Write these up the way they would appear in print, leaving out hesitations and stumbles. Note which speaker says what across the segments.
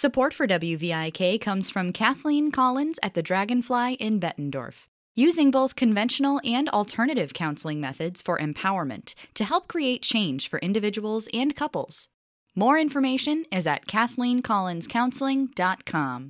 Speaker 1: Support for WVIK comes from Kathleen Collins at the Dragonfly in Bettendorf, using both conventional and alternative counseling methods for empowerment to help create change for individuals and couples. More information is at KathleenCollinsCounseling.com.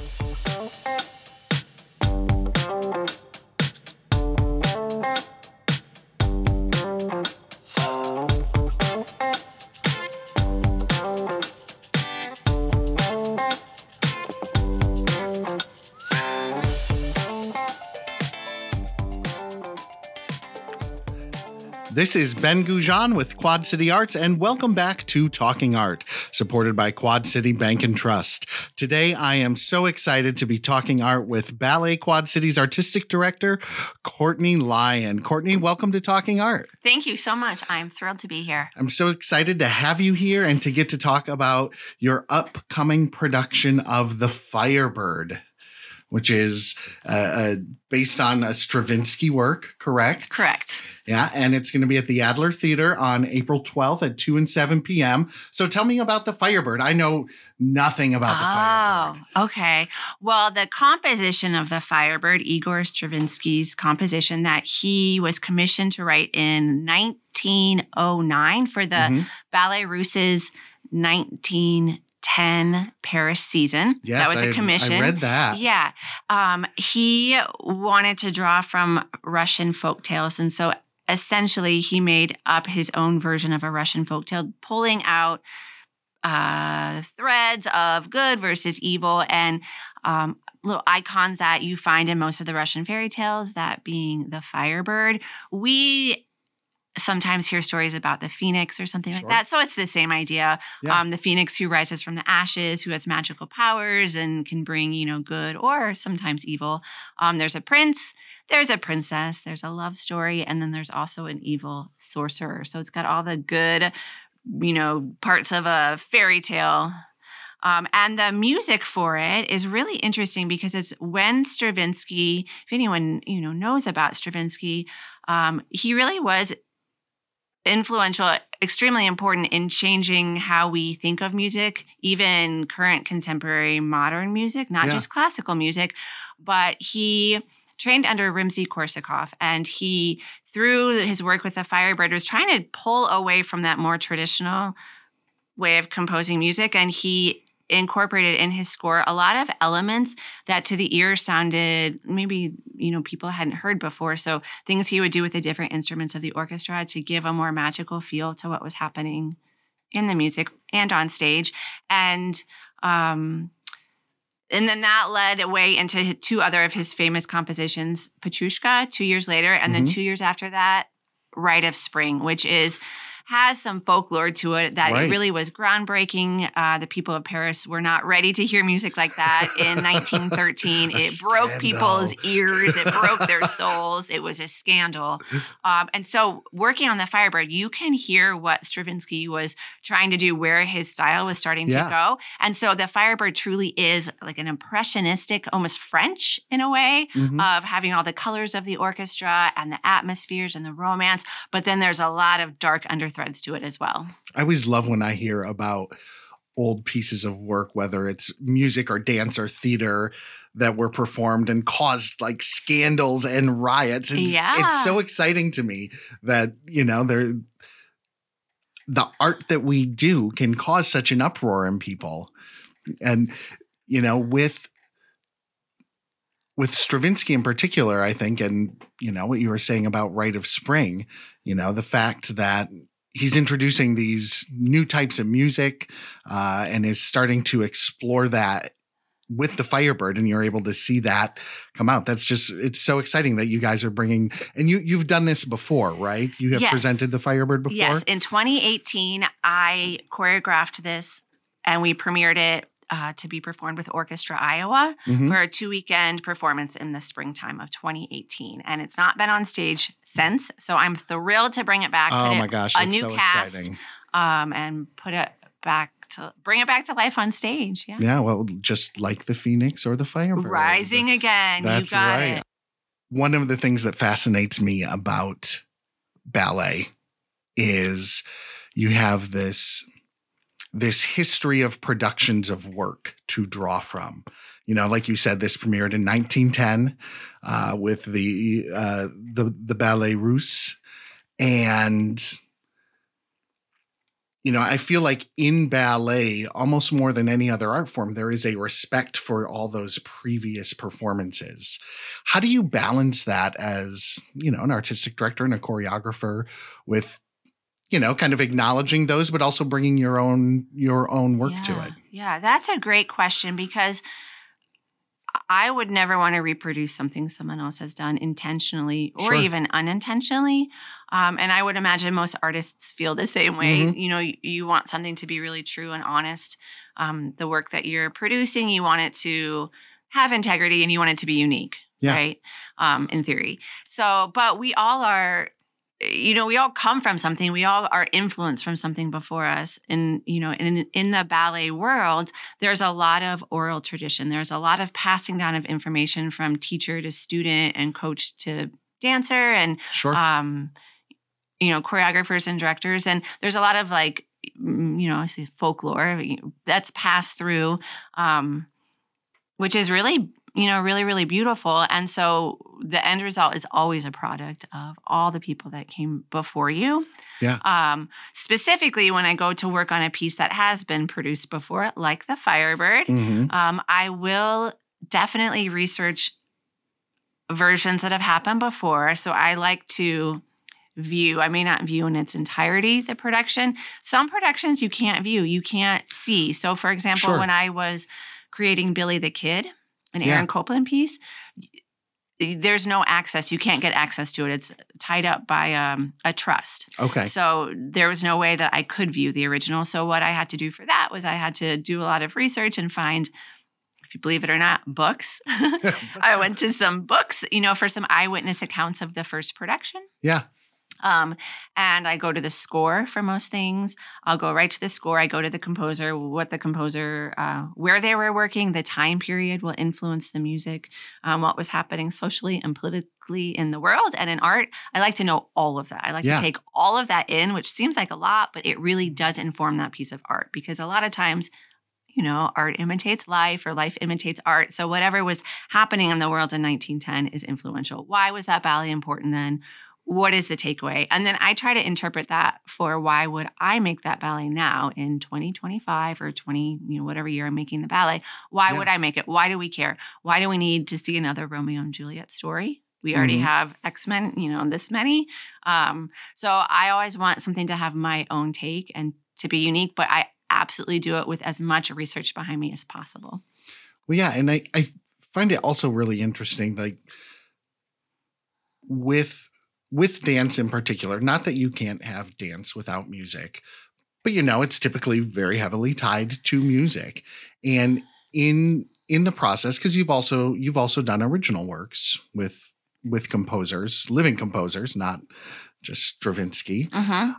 Speaker 2: This is Ben Goujon with Quad City Arts, and welcome back to Talking Art, supported by Quad City Bank and Trust. Today, I am so excited to be talking art with Ballet Quad City's artistic director, Courtney Lyon. Courtney, welcome to Talking Art.
Speaker 3: Thank you so much. I'm thrilled to be here.
Speaker 2: I'm so excited to have you here and to get to talk about your upcoming production of The Firebird, which is based on a Stravinsky work, correct?
Speaker 3: Correct.
Speaker 2: Yeah, and it's going to be at the Adler Theater on April 12th at 2 and 7 p.m. So tell me about The Firebird. I know nothing about The Firebird.
Speaker 3: Oh, okay. Well, the composition of The Firebird, Igor Stravinsky's composition that he was commissioned to write in 1909 for the Ballet Russ's 1910 Paris season.
Speaker 2: Yes,
Speaker 3: that was a commission.
Speaker 2: I read that.
Speaker 3: Yeah. He wanted to draw from Russian folktales, and so essentially he made up his own version of a Russian folktale, pulling out threads of good versus evil and little icons that you find in most of the Russian fairy tales, that being the Firebird. We sometimes hear stories about the phoenix or something like that. So it's the same idea. Yeah. The phoenix who rises from the ashes, who has magical powers and can bring, good or sometimes evil. There's a prince, there's a princess, there's a love story, and then there's also an evil sorcerer. So it's got all the good, parts of a fairy tale. And the music for it is really interesting because it's when Stravinsky, if anyone, knows about Stravinsky, he really was influential, extremely important in changing how we think of music, even current contemporary modern music, not just classical music. But he trained under Rimsky-Korsakov, and he, through his work with the Firebird, was trying to pull away from that more traditional way of composing music, and he incorporated in his score a lot of elements that to the ear sounded maybe, people hadn't heard before. So things he would do with the different instruments of the orchestra to give a more magical feel to what was happening in the music and on stage. And then that led away into two other of his famous compositions, Petrushka 2 years later, and then 2 years after that, Rite of Spring, which has some folklore to it that it really was groundbreaking. The people of Paris were not ready to hear music like that in 1913. It broke people's ears. It broke their souls. It was a scandal. And so working on The Firebird, you can hear what Stravinsky was trying to do, where his style was starting to go. And so The Firebird truly is like an impressionistic, almost French in a way, of having all the colors of the orchestra and the atmospheres and the romance. But then there's a lot of dark underthreads to it as well.
Speaker 2: I always love when I hear about old pieces of work, whether it's music or dance or theater, that were performed and caused like scandals and riots. It's so exciting to me that, the art that we do can cause such an uproar in people. And, with Stravinsky in particular, I think, and, what you were saying about Rite of Spring, the fact that he's introducing these new types of music and is starting to explore that with The Firebird, and you're able to see that come out. It's so exciting that you guys are bringing, and you've done this before, right? You have presented The Firebird before?
Speaker 3: Yes. In 2018, I choreographed this and we premiered it to be performed with Orchestra Iowa for a 2-weekend performance in the springtime of 2018. And it's not been on stage since, so I'm thrilled to bring it back.
Speaker 2: Oh my gosh,
Speaker 3: a
Speaker 2: it's
Speaker 3: new
Speaker 2: so
Speaker 3: cast,
Speaker 2: exciting.
Speaker 3: And bring it back to life on stage. Yeah.
Speaker 2: Yeah, well, just like the Phoenix or the Firebird.
Speaker 3: Rising again.
Speaker 2: That's
Speaker 3: you got
Speaker 2: right.
Speaker 3: it.
Speaker 2: One of the things that fascinates me about ballet is you have this this history of productions of work to draw from. You know, like you said, this premiered in 1910 with the Ballet Russe. And, you know, I feel like in ballet, almost more than any other art form, there is a respect for all those previous performances. How do you balance that as, you know, an artistic director and a choreographer with, you know, kind of acknowledging those, but also bringing your own work to it?
Speaker 3: Yeah, that's a great question, because I would never want to reproduce something someone else has done intentionally or even unintentionally. And I would imagine most artists feel the same way.
Speaker 2: Mm-hmm.
Speaker 3: You know, you want something to be really true and honest. The work that you're producing, you want it to have integrity and you want it to be unique, right? In theory. So, but we all are, you know, we all come from something. We all are influenced from something before us. And, you know, in the ballet world, there's a lot of oral tradition. There's a lot of passing down of information from teacher to student and coach to dancer and, you know, choreographers and directors. And there's a lot of like, you know, I say folklore that's passed through, which is really, you know, really, really beautiful. And so the end result is always a product of all the people that came before you.
Speaker 2: Yeah.
Speaker 3: Specifically, when I go to work on a piece that has been produced before, like the Firebird, I will definitely research versions that have happened before. So I like to view, I may not view in its entirety the production. Some productions you can't view, you can't see. So for example, when I was creating Billy the Kid, an Aaron Copland piece, there's no access. You can't get access to it. It's tied up by a trust.
Speaker 2: Okay.
Speaker 3: So there was no way that I could view the original. So what I had to do for that was I had to do a lot of research and find, if you believe it or not, books. I went to some books, you know, for some eyewitness accounts of the first production.
Speaker 2: Yeah.
Speaker 3: And I go to the score for most things. I'll go right to the score. I go to the composer, what the composer, where they were working, the time period will influence the music, what was happening socially and politically in the world and in art. I like to know all of that. I like to take all of that in, which seems like a lot, but it really does inform that piece of art, because a lot of times, you know, art imitates life or life imitates art. So whatever was happening in the world in 1910 is influential. Why was that ballet important then? What is the takeaway? And then I try to interpret that for why would I make that ballet now in 2025 or 20, you know, whatever year I'm making the ballet. Why would I make it? Why do we care? Why do we need to see another Romeo and Juliet story? We already have X-Men, you know, this many. So I always want something to have my own take and to be unique, but I absolutely do it with as much research behind me as possible.
Speaker 2: Well, yeah. And I find it also really interesting, like with dance in particular, not that you can't have dance without music, but you know, it's typically very heavily tied to music. And in the process, because you've also done original works with composers, living composers, not just Stravinsky.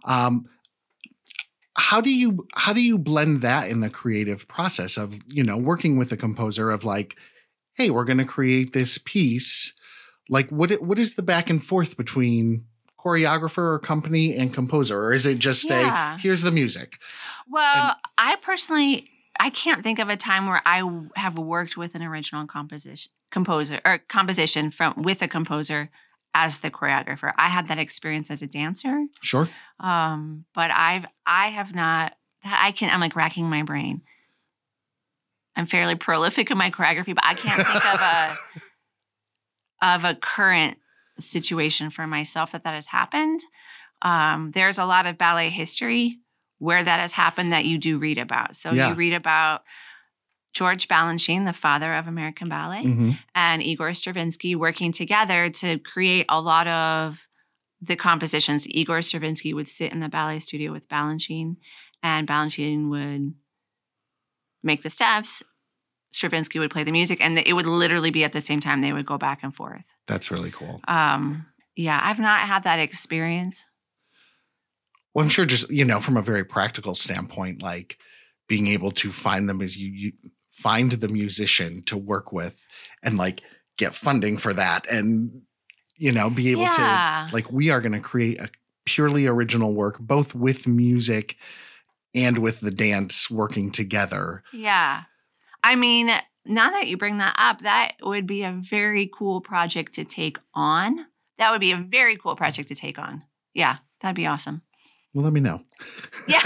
Speaker 2: How do you blend that in the creative process of, you know, working with a composer of like, hey, we're going to create this piece. Like, what is the back and forth between choreographer or company and composer? Or is it just here's the music?
Speaker 3: Well, I can't think of a time where I have worked with an original composition with a composer as the choreographer. I had that experience as a dancer.
Speaker 2: Sure.
Speaker 3: But I have not, I'm like racking my brain. I'm fairly prolific in my choreography, but I can't think of a current situation for myself that has happened. There's a lot of ballet history where that has happened that you do read about. So you read about George Balanchine, the father of American ballet, and Igor Stravinsky working together to create a lot of the compositions. Igor Stravinsky would sit in the ballet studio with Balanchine, and Balanchine would make the steps. Stravinsky would play the music, and it would literally be at the same time. They would go back and forth.
Speaker 2: That's really cool.
Speaker 3: I've not had that experience.
Speaker 2: Well, I'm sure just, you know, from a very practical standpoint, like being able to find them as you find the musician to work with and like get funding for that and, you know, be able to like, we are going to create a purely original work, both with music and with the dance working together.
Speaker 3: Yeah. I mean, now that you bring that up, that would be a very cool project to take on. That would be a very cool project to take on. Yeah, that'd be awesome.
Speaker 2: Well, let me know.
Speaker 3: Yeah.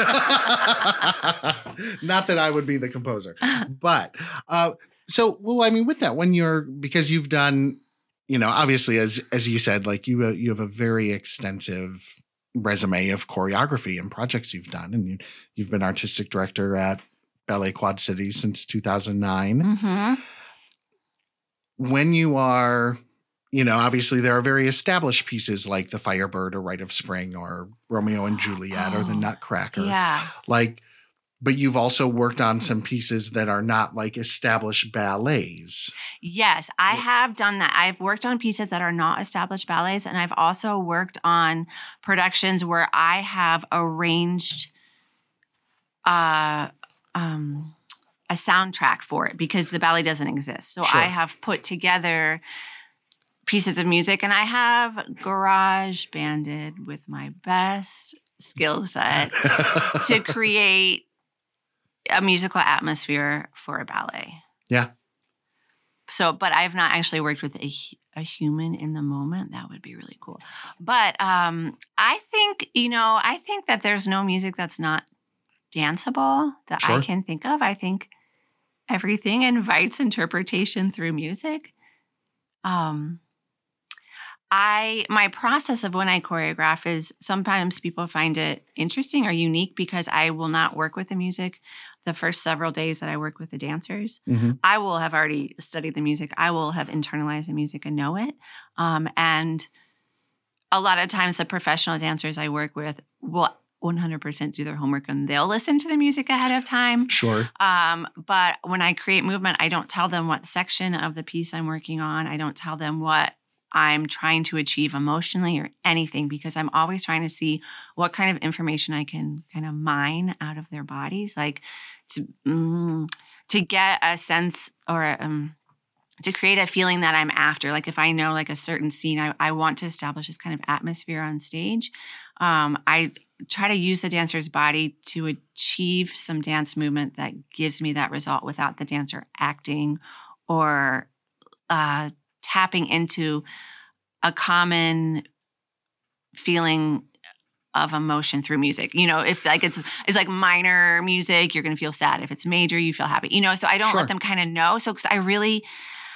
Speaker 2: Not that I would be the composer, but with that, because you've done, obviously as you said, like you have a very extensive resume of choreography and projects you've done, and you've been artistic director at Ballet Quad Cities since 2009.
Speaker 3: Mm-hmm.
Speaker 2: When you are, obviously there are very established pieces like The Firebird or Rite of Spring or Romeo and Juliet or The Nutcracker.
Speaker 3: Yeah.
Speaker 2: But you've also worked on some pieces that are not like established ballets.
Speaker 3: Yes, I have done that. I've worked on pieces that are not established ballets, and I've also worked on productions where I have arranged a soundtrack for it because the ballet doesn't exist. So
Speaker 2: Sure.
Speaker 3: I have put together pieces of music, and I have garage banded with my best skill set to create a musical atmosphere for a ballet.
Speaker 2: Yeah.
Speaker 3: So, but I have not actually worked with a human in the moment. That would be really cool. But I think that there's no music that's not danceable that
Speaker 2: Sure.
Speaker 3: I can think of. I think everything invites interpretation through music. My process of when I choreograph is sometimes people find it interesting or unique because I will not work with the music the first several days that I work with the dancers.
Speaker 2: Mm-hmm.
Speaker 3: I will have already studied the music. I will have internalized the music and know it. And a lot of times the professional dancers I work with will 100% do their homework and they'll listen to the music ahead of time.
Speaker 2: Sure.
Speaker 3: But when I create movement, I don't tell them what section of the piece I'm working on. I don't tell them what I'm trying to achieve emotionally or anything because I'm always trying to see what kind of information I can kind of mine out of their bodies, like to get a sense or to create a feeling that I'm after. Like if I know like a certain scene, I want to establish this kind of atmosphere on stage. I try to use the dancer's body to achieve some dance movement that gives me that result without the dancer acting or tapping into a common feeling of emotion through music. If like it's like minor music, you're going to feel sad. If it's major, you feel happy. So I don't
Speaker 2: Sure.
Speaker 3: let them kind of know. So cause I really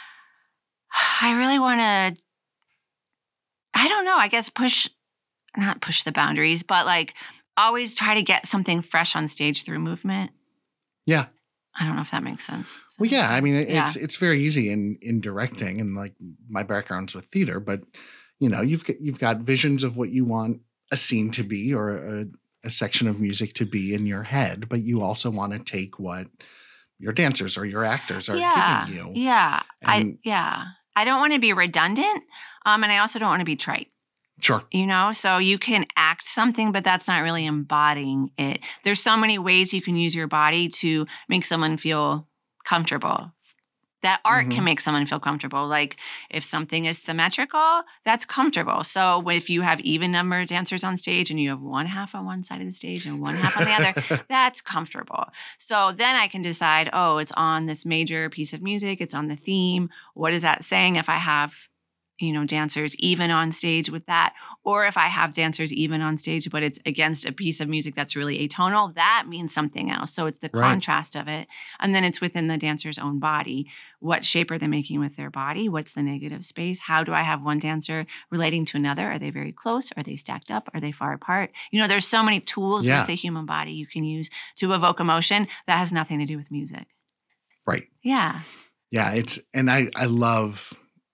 Speaker 3: want to, I don't know, I guess not push the boundaries, but like always try to get something fresh on stage through movement.
Speaker 2: Yeah.
Speaker 3: I don't know if that makes sense.
Speaker 2: Well, yeah. I mean, it's very easy in directing, and like my background's with theater, but you've got visions of what you want a scene to be or a section of music to be in your head, but you also want to take what your dancers or your actors are giving you.
Speaker 3: Yeah.
Speaker 2: And,
Speaker 3: I don't want to be redundant, and I also don't want to be trite.
Speaker 2: Sure.
Speaker 3: So you can act something, but that's not really embodying it. There's so many ways you can use your body to make someone feel comfortable. That art can make someone feel comfortable. Like if something is symmetrical, that's comfortable. So if you have even number of dancers on stage and you have one half on one side of the stage and one half on the other, that's comfortable. So then I can decide, it's on this major piece of music. It's on the theme. What is that saying if I have dancers even on stage with that, or if I have dancers even on stage, but it's against a piece of music that's really atonal, that means something else. So it's the contrast of it. And then it's within the dancer's own body. What shape are they making with their body? What's the negative space? How do I have one dancer relating to another? Are they very close? Are they stacked up? Are they far apart? There's so many tools with the human body you can use to evoke emotion that has nothing to do with music.
Speaker 2: Right.
Speaker 3: Yeah.
Speaker 2: Yeah. And I love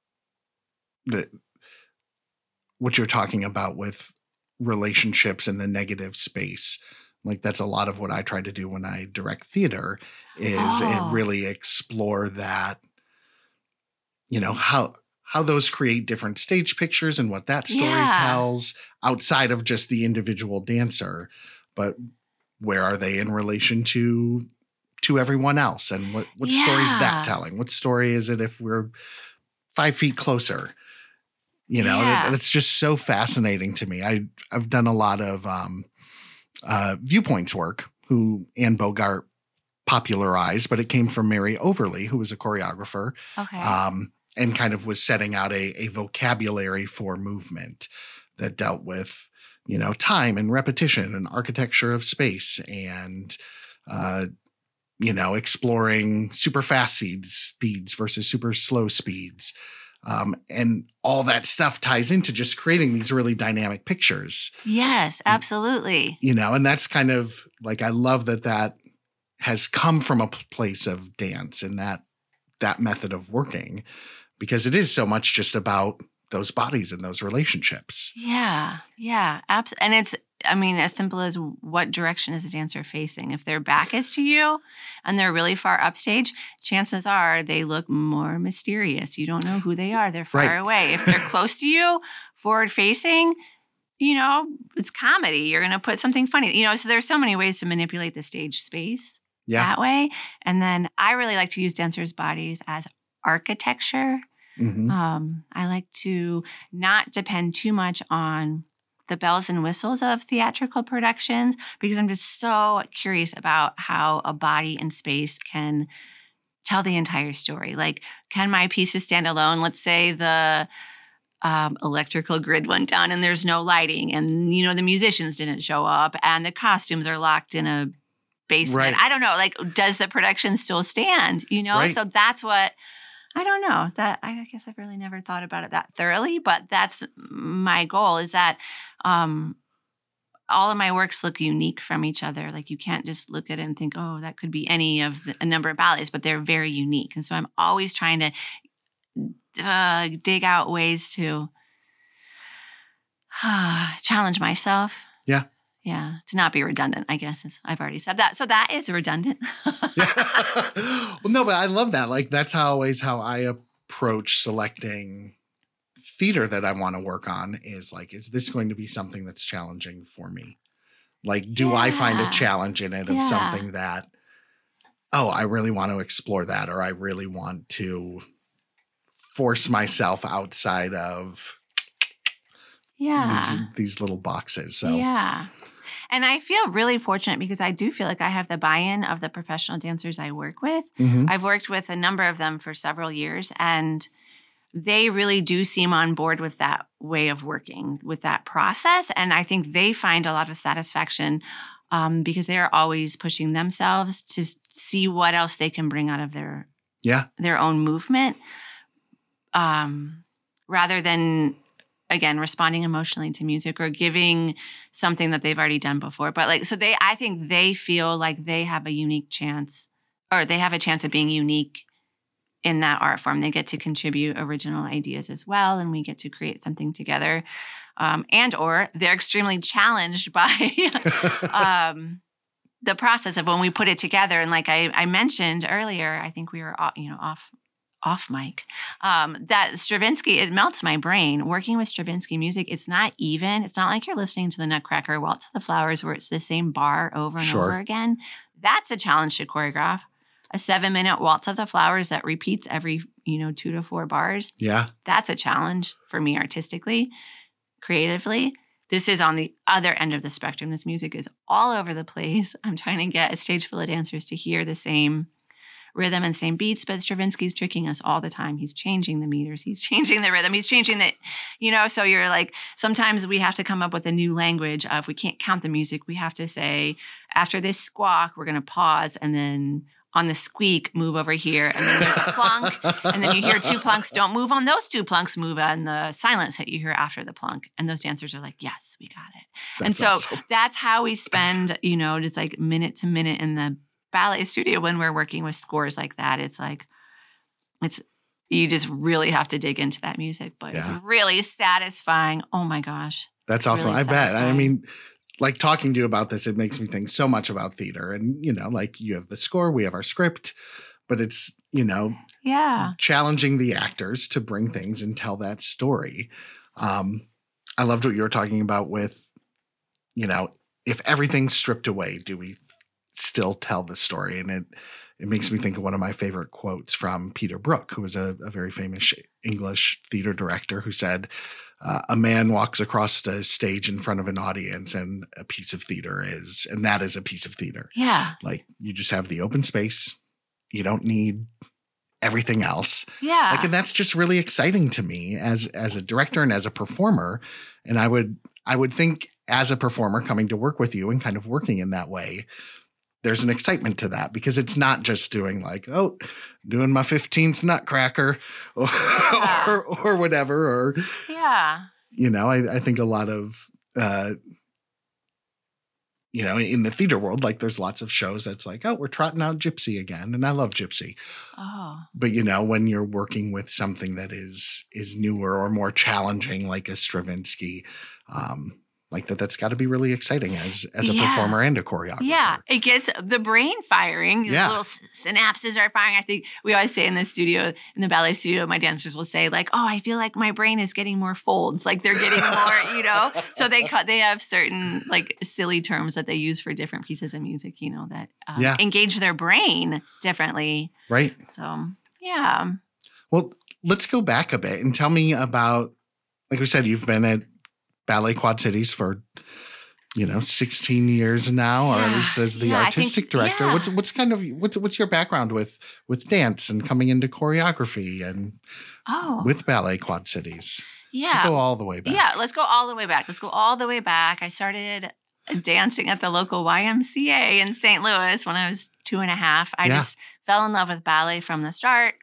Speaker 2: what you're talking about with relationships in the negative space. Like that's a lot of what I try to do when I direct theater is really explore that, how those create different stage pictures and what that story tells outside of just the individual dancer, but where are they in relation to everyone else? And what story is that telling? What story is it if we're 5 feet closer? That's just so fascinating to me. I've done a lot of Viewpoints work, who Anne Bogart popularized, but it came from Mary Overly, who was a choreographer.
Speaker 3: Okay.
Speaker 2: And kind of was setting out a vocabulary for movement that dealt with, time and repetition and architecture of space and, exploring super fast speeds versus super slow speeds. And all that stuff ties into just creating these really dynamic pictures.
Speaker 3: Yes, absolutely.
Speaker 2: And that's kind of like, I love that has come from a place of dance and that method of working, because it is so much just about those bodies and those relationships.
Speaker 3: Yeah. Absolutely. And it's, as simple as what direction is a dancer facing? If their back is to you and they're really far upstage, chances are they look more mysterious. You don't know who they are. They're far away. If they're close to you, forward facing, it's comedy. You're going to put something funny, so there's so many ways to manipulate the stage space that way. And then I really like to use dancers' bodies as architecture.
Speaker 2: Mm-hmm.
Speaker 3: I like to not depend too much on the bells and whistles of theatrical productions, because I'm just so curious about how a body and space can tell the entire story. Like, can my pieces stand alone? Let's say the electrical grid went down and there's no lighting, and the musicians didn't show up and the costumes are locked in a basement.
Speaker 2: Right.
Speaker 3: I don't know. Like, does the production still stand?
Speaker 2: Right.
Speaker 3: So that's what. I don't know. That I guess I've really never thought about it that thoroughly, but that's my goal, is that all of my works look unique from each other. Like, you can't just look at it and think, oh, that could be any of a number of ballets, but they're very unique. And so I'm always trying to dig out ways to challenge myself.
Speaker 2: Yeah.
Speaker 3: Yeah, to not be redundant, I guess, as I've already said that. So that is redundant.
Speaker 2: Well, no, but I love that. Like, that's always how I approach selecting theater that I want to work on, is like, is this going to be something that's challenging for me? Like, do I find a challenge in it of something that, I really want to explore that, or I really want to force myself outside of these little boxes. So
Speaker 3: yeah. And I feel really fortunate, because I do feel like I have the buy-in of the professional dancers I work with.
Speaker 2: Mm-hmm.
Speaker 3: I've worked with a number of them for several years, and they really do seem on board with that way of working, with that process. And I think they find a lot of satisfaction because they're always pushing themselves to see what else they can bring out of their own movement, rather than, again, responding emotionally to music or giving something that they've already done before. But I think they feel like they have a unique chance, or they have a chance of being unique in that art form. They get to contribute original ideas as well, and we get to create something together. Or they're extremely challenged by the process of when we put it together. And like I mentioned earlier, I think we were off mic, that Stravinsky, it melts my brain. Working with Stravinsky music, it's not even. It's not like you're listening to the Nutcracker, Waltz of the Flowers, where it's the same bar over and over again. That's a challenge to choreograph. A 7-minute Waltz of the Flowers that repeats every, 2 to 4 bars.
Speaker 2: Yeah.
Speaker 3: That's a challenge for me artistically, creatively. This is on the other end of the spectrum. This music is all over the place. I'm trying to get a stage full of dancers to hear the same rhythm and same beats, but Stravinsky's tricking us all the time. He's changing the meters. He's changing the rhythm. He's changing the, so you're like, sometimes we have to come up with a new language of, we can't count the music. We have to say, after this squawk, we're going to pause, and then on the squeak, move over here. And then there's a plunk, and then you hear 2 plunks. Don't move on those 2 plunks. Move on the silence that you hear after the plunk. And those dancers are like, yes, we got it. That's awesome. That's how we spend, just like minute to minute in the ballet studio when we're working with scores like that. It's like, you just really have to dig into that music, but it's really satisfying. Oh my gosh.
Speaker 2: That's awesome. Really I bet. I mean, like, talking to you about this, it makes me think so much about theater. And, like, you have the score, we have our script, but it's, challenging the actors to bring things and tell that story. I loved what you were talking about with, if everything's stripped away, do we still tell the story? And it makes me think of one of my favorite quotes from Peter Brook, who was a very famous English theater director, who said, a man walks across the stage in front of an audience and a piece of theater is, and that is a piece of theater.
Speaker 3: Yeah.
Speaker 2: Like, you just have the open space. You don't need everything else.
Speaker 3: Yeah.
Speaker 2: Like, and that's just really exciting to me as a director and as a performer. And I would think, as a performer coming to work with you and kind of working in that way, there's an excitement to that, because it's not just doing like, oh, doing my 15th Nutcracker or whatever, or,
Speaker 3: yeah,
Speaker 2: you know, I think a lot of, you know, in the theater world, like there's lots of shows that's like, oh, we're trotting out Gypsy again. And I love Gypsy.
Speaker 3: Oh.
Speaker 2: But, you know, when you're working with something that is newer or more challenging, like a Stravinsky, like that's got to be really exciting as a performer and a choreographer.
Speaker 3: Yeah, it gets the brain firing.
Speaker 2: Yeah.
Speaker 3: Little synapses are firing. I think we always say in the studio, in the ballet studio, my dancers will say like, oh, I feel like my brain is getting more folds. Like they're getting more, you know. So they have certain like silly terms that they use for different pieces of music, you know, that engage their brain differently.
Speaker 2: Right.
Speaker 3: So, yeah.
Speaker 2: Well, let's go back a bit and tell me about, like we said, you've been at Ballet Quad Cities for, you know, 16 years now, or at least as the artistic director. What's your background with dance and coming into choreography and with Ballet Quad Cities?
Speaker 3: Yeah.
Speaker 2: Let's go all the way back.
Speaker 3: Yeah, let's go all the way back. I started dancing at the local YMCA in St. Louis when I was 2.5. I just fell in love with ballet from the start.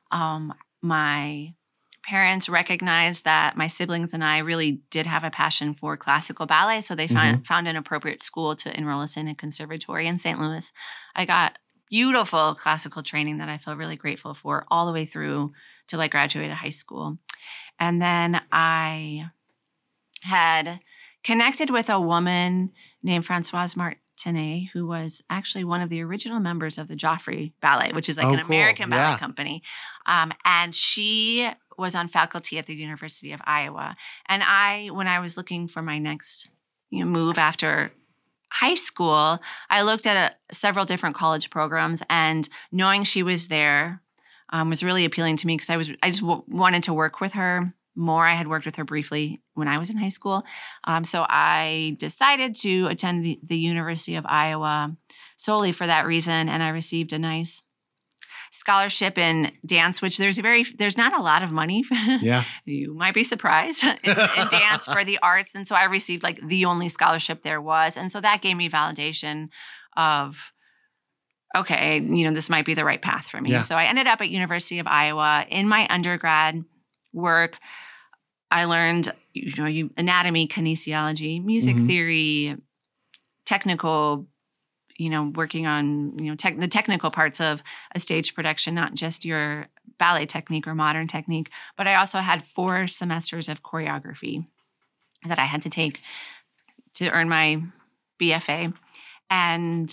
Speaker 3: My parents recognized that my siblings and I really did have a passion for classical ballet, so they found an appropriate school to enroll us in, a conservatory in St. Louis. I got beautiful classical training that I feel really grateful for all the way through till I graduated high school. And then I had connected with a woman named Françoise Martinet, who was actually one of the original members of the Joffrey Ballet, which is like an American ballet company. And she was on faculty at the University of Iowa. And when I was looking for my next move after high school, I looked at several different college programs, and knowing she was there was really appealing to me, because I just wanted to work with her more. I had worked with her briefly when I was in high school. So I decided to attend the University of Iowa solely for that reason. And I received a nice scholarship in dance, which there's not a lot of money.
Speaker 2: Yeah.
Speaker 3: You might be surprised in dance for the arts. And so I received like the only scholarship there was. And so that gave me validation of, okay, this might be the right path for me. Yeah. So I ended up at University of Iowa. In my undergrad work, I learned, anatomy, kinesiology, music theory, technical, working on, the technical parts of a stage production, not just your ballet technique or modern technique. But I also had 4 semesters of choreography that I had to take to earn my BFA. And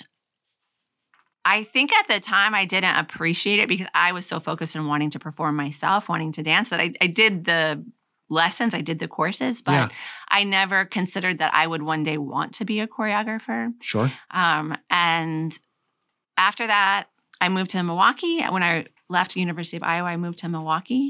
Speaker 3: I think at the time I didn't appreciate it, because I was so focused on wanting to perform myself, wanting to dance, that I did the lessons, I did the courses, but I never considered that I would one day want to be a choreographer.
Speaker 2: Sure.
Speaker 3: And after that, I moved to Milwaukee. When I left University of Iowa, I moved to Milwaukee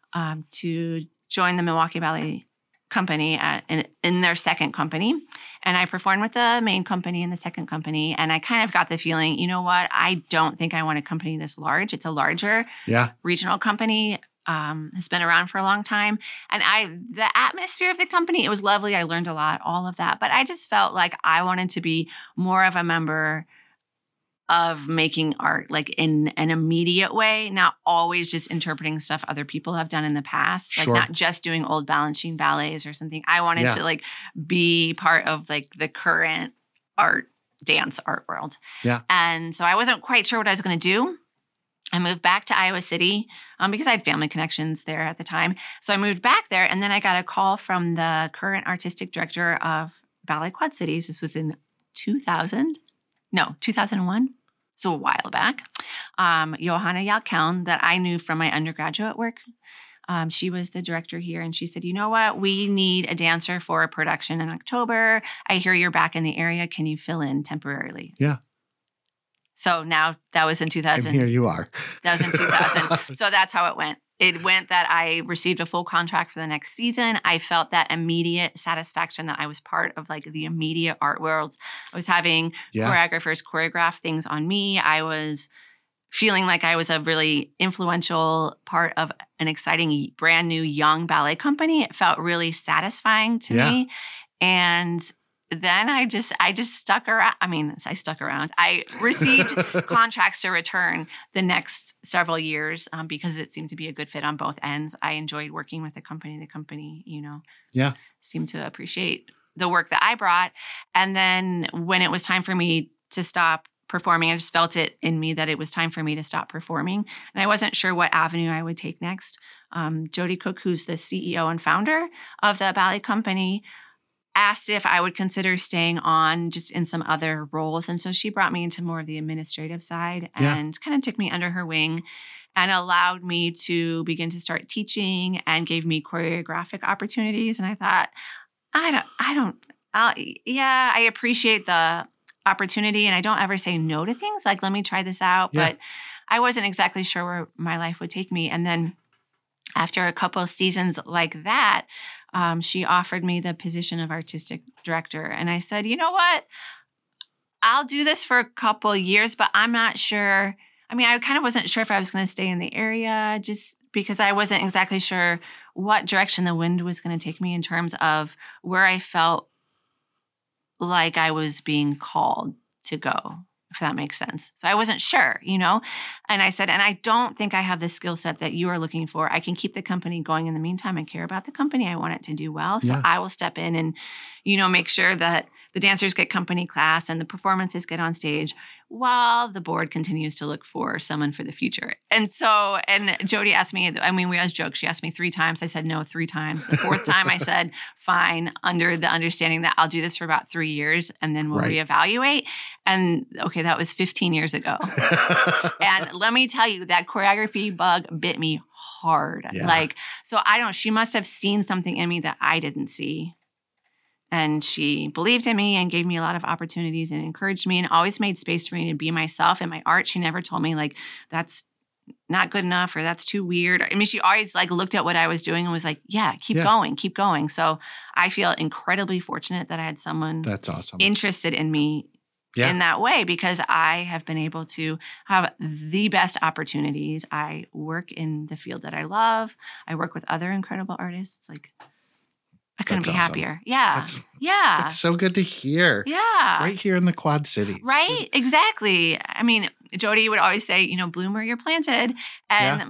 Speaker 3: to join the Milwaukee Ballet Company in their second company. And I performed with the main company and the second company. And I kind of got the feeling, you know what, I don't think I want a company this large. It's a larger regional company. Has been around for a long time. And the atmosphere of the company, it was lovely. I learned a lot, all of that. But I just felt like I wanted to be more of a member of making art, like in an immediate way, not always just interpreting stuff other people have done in the past, like not just doing old Balanchine ballets or something. I wanted to like be part of like the current dance art world. Yeah. And so I wasn't quite sure what I was going to do. I moved back to Iowa City because I had family connections there at the time. So I moved back there, and then I got a call from the current artistic director of Ballet Quad Cities. This was in 2001. So a while back. Johanna Jalkeln, that I knew from my undergraduate work. She was the director here, and she said, you know what? We need a dancer for a production in October. I hear you're back in the area. Can you fill in temporarily?
Speaker 2: Yeah.
Speaker 3: So now that was in 2000.
Speaker 2: And here you are.
Speaker 3: That was in 2000. So that's how it went. It went that I received a full contract for the next season. I felt that immediate satisfaction that I was part of like the immediate art world. I was having choreographers choreograph things on me. I was feeling like I was a really influential part of an exciting, brand new young ballet company. It felt really satisfying to me. And then I just stuck around. I mean, I stuck around. I received contracts to return the next several years because it seemed to be a good fit on both ends. I enjoyed working with the company. The company, seemed to appreciate the work that I brought. And then when it was time for me to stop performing, I just felt it in me that it was time for me to stop performing. And I wasn't sure what avenue I would take next. Jody Cook, who's the CEO and founder of the ballet company, asked if I would consider staying on just in some other roles. And so she brought me into more of the administrative side and kind of took me under her wing and allowed me to begin to start teaching and gave me choreographic opportunities. And I thought, I appreciate the opportunity and I don't ever say no to things. Like, let me try this out. Yeah. But I wasn't exactly sure where my life would take me. And then after a couple of seasons like that, she offered me the position of artistic director. And I said, you know what? I'll do this for a couple of years, but I'm not sure. I mean, I kind of wasn't sure if I was going to stay in the area just because I wasn't exactly sure what direction the wind was going to take me in terms of where I felt like I was being called to go, if that makes sense. So I wasn't sure, And I said, and I don't think I have the skill set that you are looking for. I can keep the company going in the meantime. I care about the company. I want it to do well. So I will step in and, make sure that the dancers get company class and the performances get on stage while the board continues to look for someone for the future. And Jody asked me, we always joke, she asked me 3 times. I said no 3 times. The 4th time I said, fine, under the understanding that I'll do this for about 3 years and then we'll reevaluate. And okay, that was 15 years ago. And let me tell you, that choreography bug bit me hard. Yeah. She must have seen something in me that I didn't see. And she believed in me and gave me a lot of opportunities and encouraged me and always made space for me to be myself in my art. She never told me that's not good enough or that's too weird. I mean, she always looked at what I was doing and was like, yeah, keep going. So I feel incredibly fortunate that I had someone
Speaker 2: that's awesome
Speaker 3: interested in me in that way because I have been able to have the best opportunities. I work in the field that I love. I work with other incredible artists. I couldn't be happier. Yeah.
Speaker 2: That's so good to hear.
Speaker 3: Yeah.
Speaker 2: Right here in the Quad Cities.
Speaker 3: Right? Exactly. I mean, Jody would always say, bloom where you're planted. And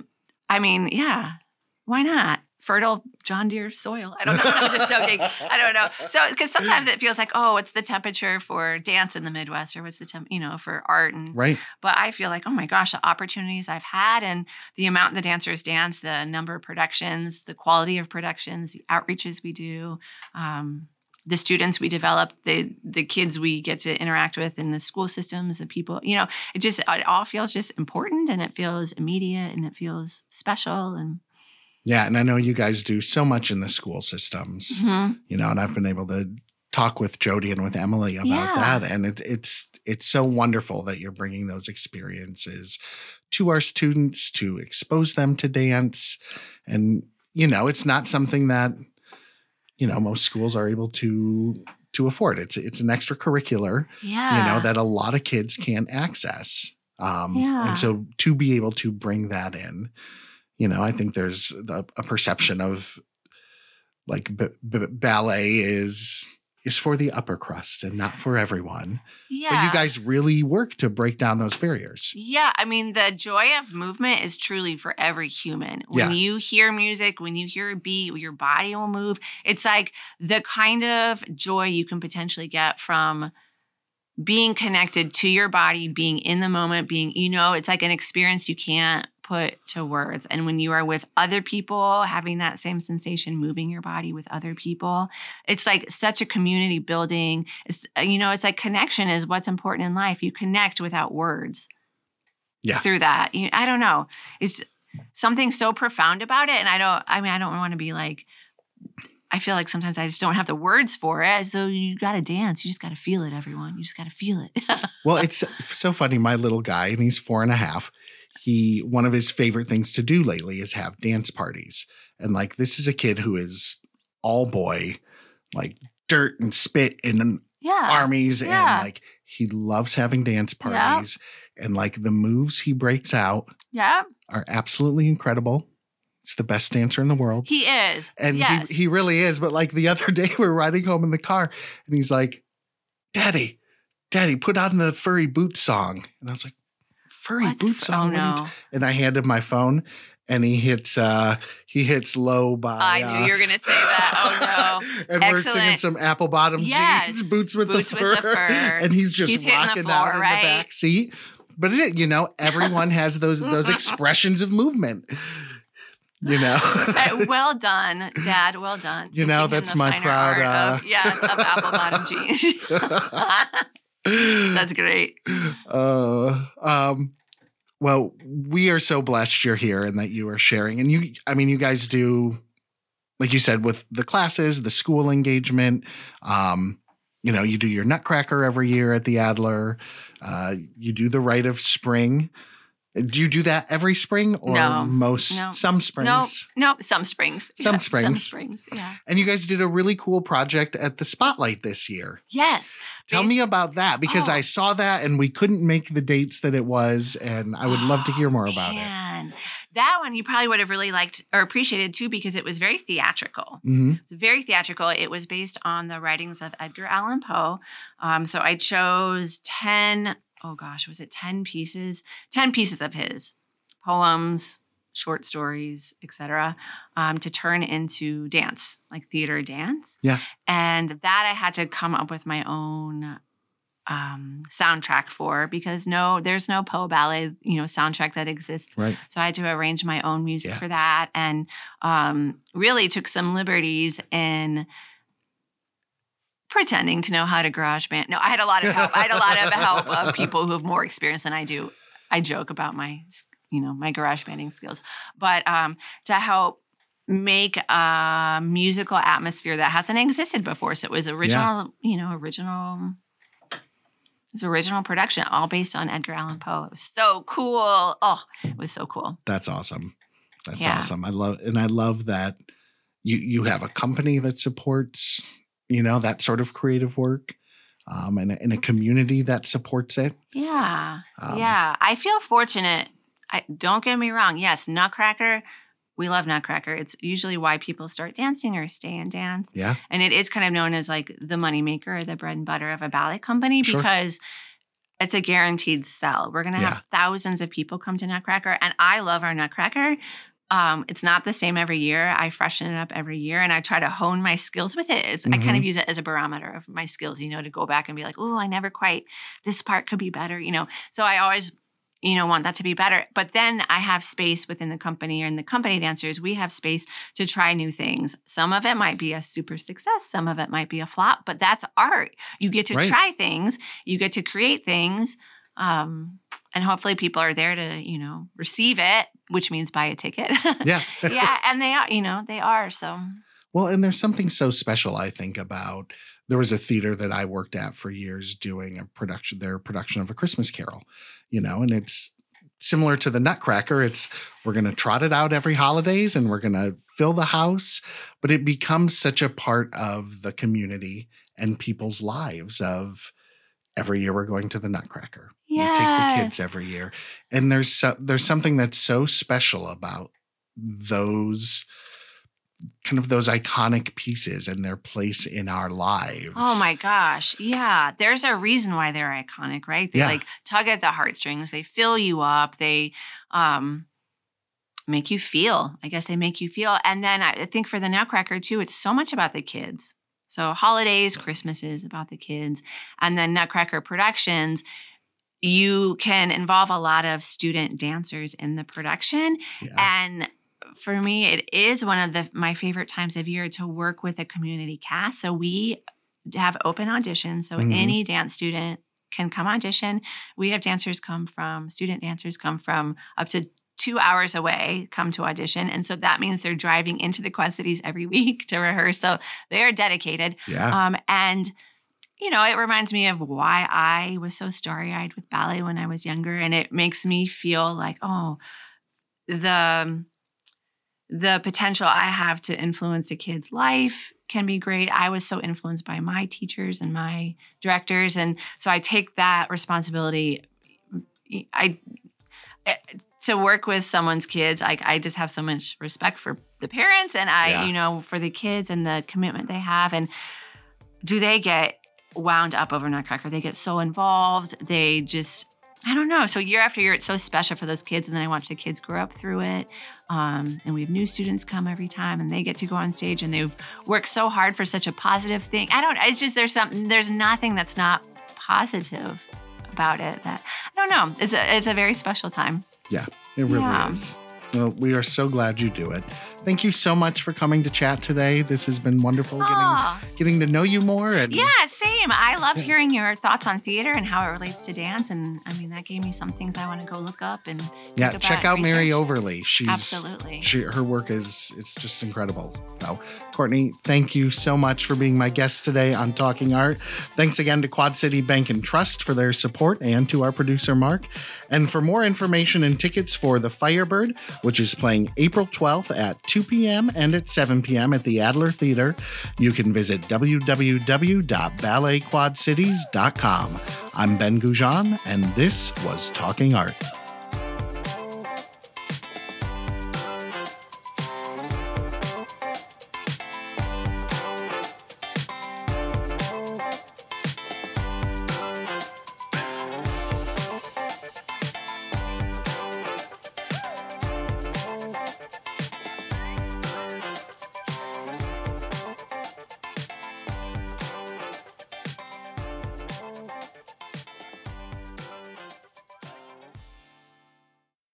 Speaker 3: why not? Fertile John Deere soil. I don't know. I'm just joking. I don't know. So, because sometimes it feels like, what's the temperature for dance in the Midwest or what's the for art.
Speaker 2: Right.
Speaker 3: But I feel like, oh my gosh, the opportunities I've had and the amount the dancers dance, the number of productions, the quality of productions, the outreaches we do, the students we develop, the kids we get to interact with in the school systems, the people, it all feels just important and it feels immediate and it feels special and
Speaker 2: yeah, and I know you guys do so much in the school systems, and I've been able to talk with Jody and with Emily about that, and it's so wonderful that you're bringing those experiences to our students to expose them to dance, and it's not something that most schools are able to afford. It's an extracurricular, that a lot of kids can't access, and so to be able to bring that in. I think there's a perception of ballet is for the upper crust and not for everyone. Yeah. But you guys really work to break down those barriers.
Speaker 3: Yeah. I mean, the joy of movement is truly for every human. When you hear music, when you hear a beat, your body will move. It's like the kind of joy you can potentially get from being connected to your body, being in the moment, it's like an experience you can't put to words. And when you are with other people, having that same sensation, moving your body with other people, it's like such a community building. It's, it's like connection is what's important in life. You connect without words through that. I don't know. It's something so profound about it. And I don't want to be I feel like sometimes I just don't have the words for it. So you got to dance. You just got to feel it, everyone. You just got to feel it.
Speaker 2: Well, it's so funny. My little guy, and he's 4.5. One of his favorite things to do lately is have dance parties. And like, this is a kid who is all boy, like dirt and spit and armies. And like, he loves having dance parties. And like the moves he breaks out are absolutely incredible. He's the best dancer in the world.
Speaker 3: He is.
Speaker 2: And he really is. But like the other day we were riding home in the car and he's like, Daddy, put on the Furry Boots song. And I was like, Furry Boots song?
Speaker 3: Oh, no.
Speaker 2: And I handed him my phone and he hits Low by.
Speaker 3: I knew you were going to say that. Oh, no.
Speaker 2: And we're singing some apple bottom jeans, boots with the fur. And he's just rocking
Speaker 3: floor,
Speaker 2: out in the back seat. But everyone has those expressions of movement.
Speaker 3: Well done, Dad. Well done.
Speaker 2: That's my proud.
Speaker 3: Of apple bottom jeans. That's great.
Speaker 2: Well, we are so blessed you're here and that you are sharing. And you guys do, like you said, with the classes, the school engagement. You do your Nutcracker every year at the Adler. You do the Rite of Spring. Do you do that every spring or some springs?
Speaker 3: No, some springs.
Speaker 2: Some springs,
Speaker 3: yeah.
Speaker 2: And you guys did a really cool project at the Spotlight this year.
Speaker 3: Yes.
Speaker 2: Tell me about that because I saw that and we couldn't make the dates that it was and I would love to hear more about it.
Speaker 3: That one you probably would have really liked or appreciated too because it was very theatrical.
Speaker 2: Mm-hmm.
Speaker 3: It was very theatrical. It was based on the writings of Edgar Allan Poe. So I chose 10 pieces? 10 pieces of his poems, short stories, etc., to turn into dance, like theater dance.
Speaker 2: Yeah.
Speaker 3: And that I had to come up with my own soundtrack for because there's no Poe ballet, soundtrack that exists.
Speaker 2: Right.
Speaker 3: So I had to arrange my own music for that and really took some liberties in pretending to know how to garage band. No, I had a lot of help. I had a lot of help of people who have more experience than I do. I joke about my garage banding skills, but to help make a musical atmosphere that hasn't existed before. So it was original production, all based on Edgar Allan Poe. It was so cool. Oh, it was so cool.
Speaker 2: That's awesome. That's awesome. I love that you have a company that supports that sort of creative work, and a community that supports it.
Speaker 3: Yeah. I feel fortunate. Don't get me wrong. Yes, Nutcracker. We love Nutcracker. It's usually why people start dancing or stay and dance.
Speaker 2: Yeah.
Speaker 3: And it is kind of known as like the moneymaker or the bread and butter of a ballet company because it's a guaranteed sell. We're going to have thousands of people come to Nutcracker. And I love our Nutcracker. It's not the same every year. I freshen it up every year and I try to hone my skills with it. I kind of use it as a barometer of my skills, to go back and be like, oh, I never quite, this part could be better, So I always, want that to be better. But then I have space within the company or in the company dancers, we have space to try new things. Some of it might be a super success. Some of it might be a flop, but that's art. You get to try things. You get to create things. And hopefully people are there to, receive it, which means buy a ticket.
Speaker 2: Yeah.
Speaker 3: Yeah. And they are, they are. So.
Speaker 2: Well, and there's something so special, I think, about there was a theater that I worked at for years doing their production of A Christmas Carol, and it's similar to the Nutcracker. We're going to trot it out every holidays and we're going to fill the house, but it becomes such a part of the community and people's lives of every year we're going to the Nutcracker.
Speaker 3: Yes.
Speaker 2: We take the kids every year. And there's something that's so special about those iconic pieces and their place in our lives.
Speaker 3: Oh my gosh. Yeah. There's a reason why they're iconic, right? They tug at the heartstrings. They fill you up. They make you feel. I guess they make you feel. And then I think for the Nutcracker too, it's so much about the kids. So holidays, Christmas is about the kids. And then Nutcracker Productions, you can involve a lot of student dancers in the production.
Speaker 2: Yeah.
Speaker 3: And for me, it is one of my favorite times of year to work with a community cast. So we have open auditions. So any dance student can come audition. We have student dancers come from up to 2 hours away come to audition. And so that means they're driving into the Quad Cities every week to rehearse. So they are dedicated.
Speaker 2: Yeah.
Speaker 3: And, it reminds me of why I was so starry-eyed with ballet when I was younger. And it makes me feel like, the potential I have to influence a kid's life can be great. I was so influenced by my teachers and my directors. And so I take that responsibility. To work with someone's kids, I just have so much respect for the parents and for the kids and the commitment they have. And do they get wound up over Nutcracker? They get so involved. They just, I don't know. So year after year, it's so special for those kids. And then I watch the kids grow up through it. And we have new students come every time and they get to go on stage and they've worked so hard for such a positive thing. It's just, there's nothing that's not positive about it. That, I don't know. It's a very special time.
Speaker 2: Yeah, it really is. Well, we are so glad you do it. Thank you so much for coming to chat today. This has been wonderful getting to know you more. And
Speaker 3: yeah, same. I loved hearing your thoughts on theater and how it relates to dance. And that gave me some things I want to go look up and
Speaker 2: check out Mary Overly.
Speaker 3: Absolutely.
Speaker 2: Her work it's just incredible. So, Courtney, thank you so much for being my guest today on Talking Art. Thanks again to Quad City Bank and Trust for their support and to our producer, Mark. And for more information and tickets for The Firebird, which is playing April 12th at 2 p.m. and at 7 p.m. at the Adler Theater, you can visit www.balletquadcities.com. I'm Ben Goujon, and this was Talking Art.